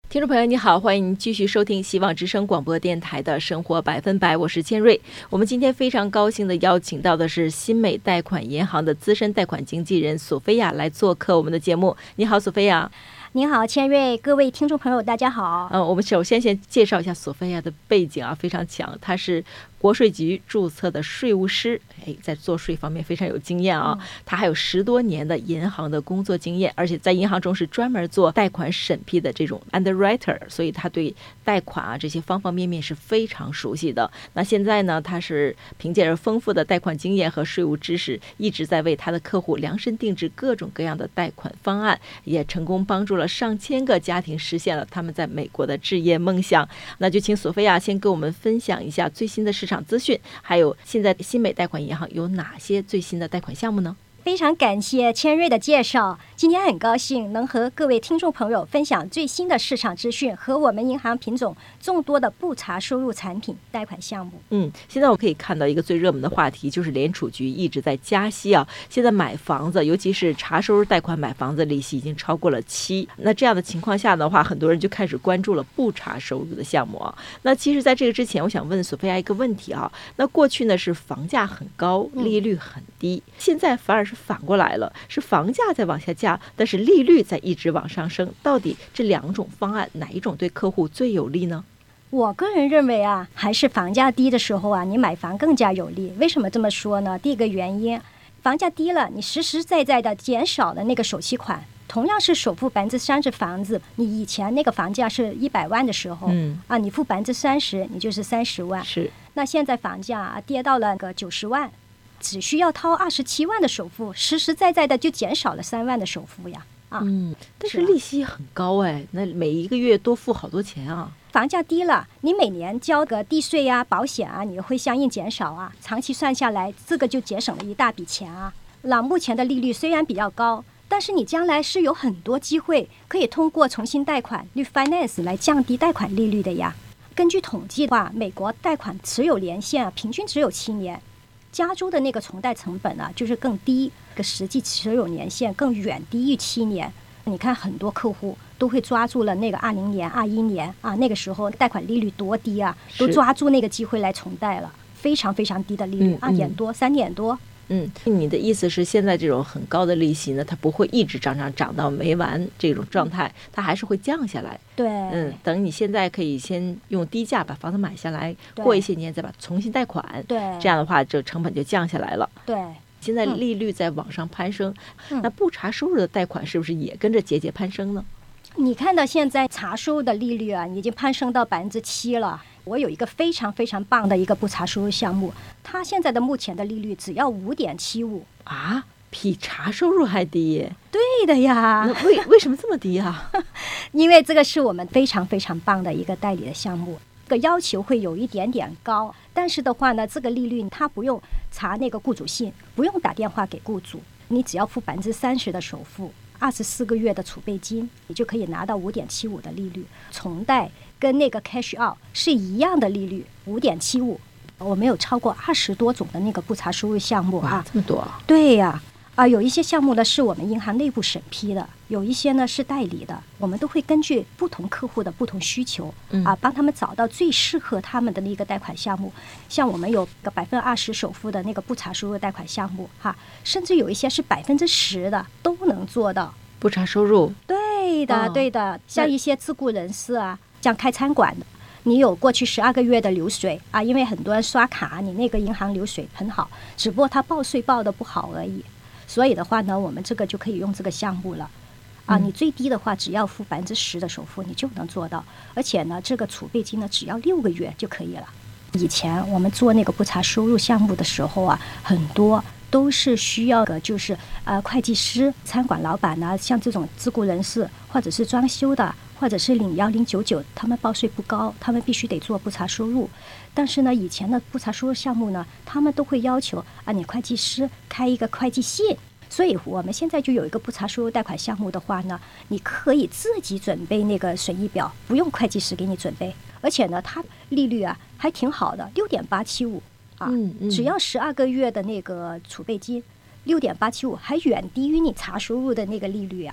听众朋友你好，欢迎继续收听希望之声广播电台的生活百分百，我是千瑞。我们今天非常高兴的邀请到的是新美贷款银行的资深贷款经纪人索菲亚来做客我们的节目。你好，索菲亚。 你好，千瑞，各位听众朋友，大家好。 我们首先介绍一下索菲亚的背景啊，非常强，她是国税局注册的税务师，在做税方面非常有经验啊。她还有10多年的银行的工作经验，而且在银行中是专门做贷款审批的这种 underwriter， 所以她对贷款啊这些方方面面是非常熟悉的。那现在呢，她是凭借着丰富的贷款经验和税务知识，一直在为她的客户量身定制各种各样的贷款方案，也成功帮助了上千个家庭实现了他们在美国的置业梦想。那就请索菲亚先跟我们分享一下最新的市场资讯，还有现在新美贷款银行有哪些最新的贷款项目呢？ 非常感谢千瑞的介绍，今天很高兴能和各位听众朋友分享最新的市场资讯和我们银行品种众多的不查收入产品贷款项目。 现在我可以看到一个最热门的话题，就是联储局一直在加息啊。现在买房子，尤其是查收入贷款买房子，利息已经超过了7。那这样的情况下的话，很多人就开始关注了不查收入的项目啊。那其实在这个之前，我想问索菲亚一个问题啊。那过去呢是房价很高，利率很低，现在反而是反过来了，是房价在往下降，但是利率在一直往上升。到底这两种方案哪一种对客户最有利呢？ 我个人认为啊，还是房价低的时候啊，你买房更加有利。为什么这么说呢？第一个原因，房价低了，你实实在在的减少了那个首期款。同样是首付30%房子，你以前那个房价是100万的时候，你付30%，你就是30万。是。那现在房价跌到了个90万。只需要掏27万的首付，实实在在的就减少了3万的首付呀！ 但是利息很高那每一个月多付好多钱啊。 房价低了，你每年交个地税啊、保险啊，你会相应减少啊。长期算下来，这个就节省了一大笔钱啊。目前的利率虽然比较高，但是你将来是有很多机会可以通过重新贷款 refinance 来降低贷款利率的呀。根据统计的话，美国贷款持有年限平均只有7年。加州的那个重贷成本就是更低，实际持有年限更远低于7年。你看很多客户都会抓住了那个20年、21年那个时候贷款利率多低啊，都抓住那个机会来重贷了，非常非常低的利率，2点多、3点多。 你的意思是现在这种很高的利息呢，它不会一直涨到没完这种状态，它还是会降下来。 对， 等你现在可以先用低价把房子买下来，过一些年再把重新贷款， 对， 这样的话这成本就降下来了。 对， 现在利率在往上攀升，那不查收入的贷款是不是也跟着节节攀升呢？ 你看到现在查收入的利率已经攀升到7%了。我有一个非常非常棒的一个不查收入项目，它现在的目前的利率只要5.75% 啊，比查收入还低。 对的呀。 那为什么这么低啊？ 因为这个是我们非常非常棒的一个代理的项目，这个要求会有一点点高，但是的话呢，这个利率它不用查那个雇主信，不用打电话给雇主，你只要付30%的首付，24个月的储备金，你就可以拿到5.75%的利率。重贷跟那个 cash out 是一样的利率，5.75%。我们有超过20多种的那个不查收入项目啊，这么多？ 对呀，有一些项目呢是我们银行内部审批的，有一些呢是代理的，我们都会根据不同客户的不同需求帮他们找到最适合他们的那个贷款项目。像我们有个20%首付的那个不查收入贷款项目甚至有一些是10%的都能做到不查收入。 对的，对的，像一些自雇人士像开餐馆的，你有过去12个月的流水因为很多人刷卡，你那个银行流水很好，只不过他报税报的不好而已。所以的话呢，我们这个就可以用这个项目了你最低的话只要付10%的首付，你就能做到。而且呢，这个储备金呢只要6个月就可以了。以前我们做那个不查收入项目的时候很多都是需要的，就是会计师、餐馆老板像这种自雇人士，或者是装修的，或者是领1099，他们报税不高，他们必须得做不查收入。但是呢，以前的不查收入项目呢，他们都会要求你会计师开一个会计信。所以我们现在就有一个不查收入贷款项目的话呢，你可以自己准备那个损益表，不用会计师给你准备。而且呢，它利率还挺好的，6.875%。只要12个月的那个储备金，6.875%还远低于你查收入的那个利率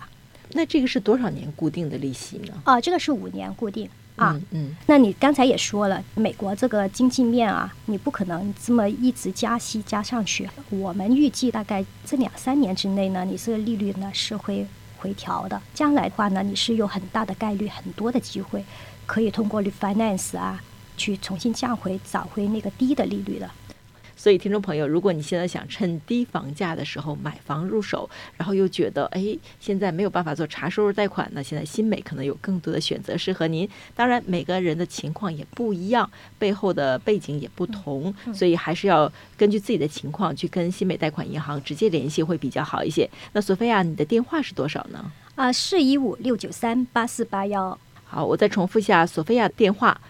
那这个是多少年固定的利息呢？ 这个是5年固定。 那你刚才也说了，美国这个经济面啊，你不可能这么一直加息加上去。我们预计大概这2-3年之内呢，你这个利率呢是会回调的。将来的话呢，你是有很大的概率、很多的机会，可以通过 refinance 啊，去重新找回那个低的利率的。 所以听众朋友，如果你现在想趁低房价的时候买房入手，然后又觉得现在没有办法做查收入贷款，那现在新美可能有更多的选择适合您。当然每个人的情况也不一样，背后的背景也不同，所以还是要根据自己的情况去跟新美贷款银行直接联系会比较好一些。那索菲亚，你的电话是多少呢 ？415-693-8481。 好，我再重复一下索菲亚的电话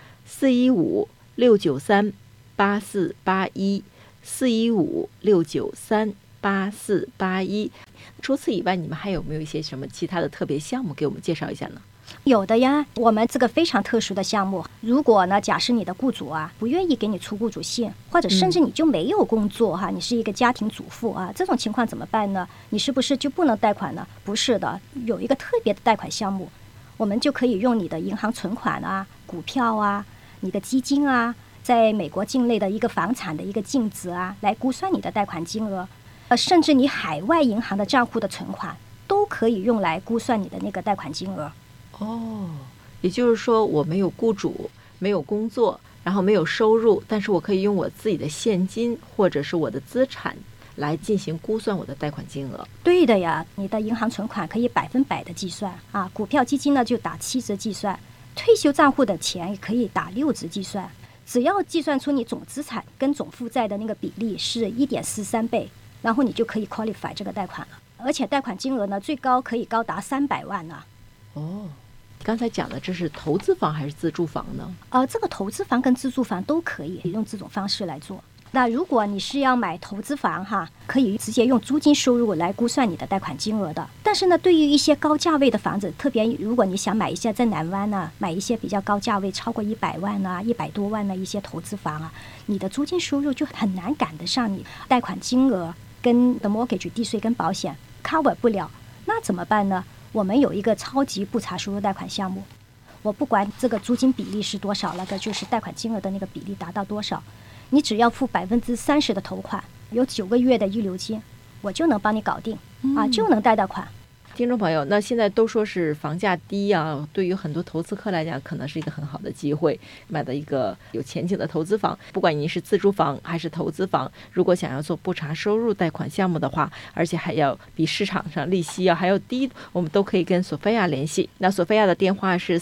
：415-693-8481，415-693-8481。除此以外，你们还有没有一些什么其他的特别项目给我们介绍一下呢？ 有的呀，我们这个非常特殊的项目，如果呢，假设你的雇主啊不愿意给你出雇主信，或者甚至你就没有工作哈，你是一个家庭主妇啊，这种情况怎么办呢？你是不是就不能贷款呢？不是的，有一个特别的贷款项目，我们就可以用你的银行存款啊、股票啊、你的基金啊，在美国境内的一个房产的一个净值啊，来估算你的贷款金额，甚至你海外银行的账户的存款都可以用来估算你的那个贷款金额。 也就是说我没有雇主，没有工作，然后没有收入，但是我可以用我自己的现金或者是我的资产来进行估算我的贷款金额。 对的呀，你的银行存款可以100%的计算啊，股票基金呢就打7折计算，退休账户的钱也可以打6折计算。只要计算出你总资产跟总负债的那个比例是1.43倍，然后你就可以 qualify 这个贷款了。而且贷款金额呢，最高可以高达300万呢。 刚才讲的这是投资房还是自住房呢？ 这个投资房跟自住房都可以用这种方式来做。那如果你是要买投资房哈，可以直接用租金收入来估算你的贷款金额的。但是呢，对于一些高价位的房子，特别如果你想买一些在南湾呢，买一些比较高价位超过100万啊、100多万的一些投资房啊，你的租金收入就很难赶得上你贷款金额跟的 mortgage 地税跟保险 cover 不了。那怎么办呢？我们有一个超级不查收入贷款项目，我不管这个租金比例是多少，那个就是贷款金额的那个比例达到多少，你只要付30%的头款，有9个月的预留金，我就能帮你搞定就能贷到款。 听众朋友，那现在都说是房价低啊，对于很多投资客来讲可能是一个很好的机会，买到一个有前景的投资房。不管您是自住房还是投资房，如果想要做不查收入贷款项目的话，而且还要比市场上利息还要低，我们都可以跟索菲亚联系。那索菲亚的电话是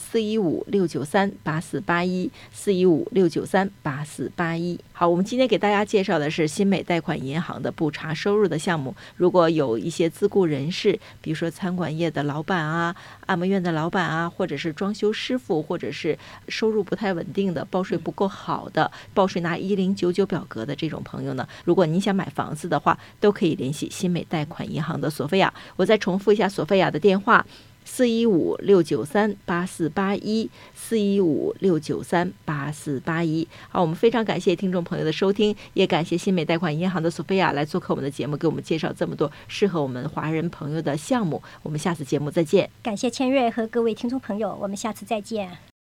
415-693-8481，415-693-8481。好，我们今天给大家介绍的是新美贷款银行的不查收入的项目。如果有一些自雇人士，比如说餐馆业的老板啊、按摩院的老板啊，或者是装修师傅，或者是收入不太稳定的、报税不够好的、报税拿1099表格的这种朋友呢，如果您想买房子的话，都可以联系新美贷款银行的索菲亚。我再重复一下索菲亚的电话：415-693-8481，415-693-8481。好，我们非常感谢听众朋友的收听，也感谢新美贷款银行的索菲亚来做客我们的节目，给我们介绍这么多适合我们华人朋友的项目。我们下次节目再见。 感谢千月和各位听众朋友，我们下次再见。